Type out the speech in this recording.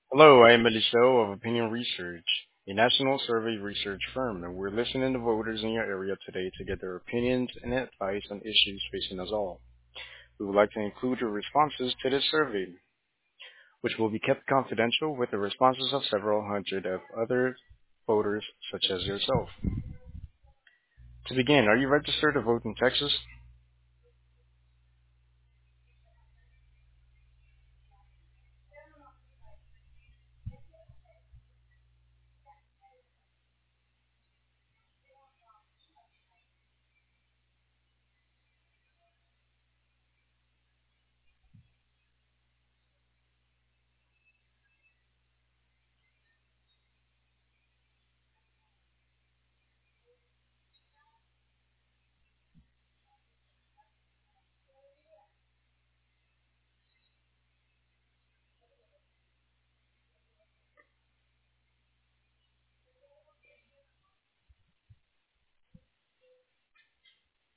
Hello, I am Eliseo of Opinion Research, a national survey research firm, and we're listening to voters in your area today to get their opinions and advice on issues facing us all. We would like to include your responses to this survey, which will be kept confidential with the responses of several hundred of other voters such as yourself. To begin, are you registered to vote in Texas?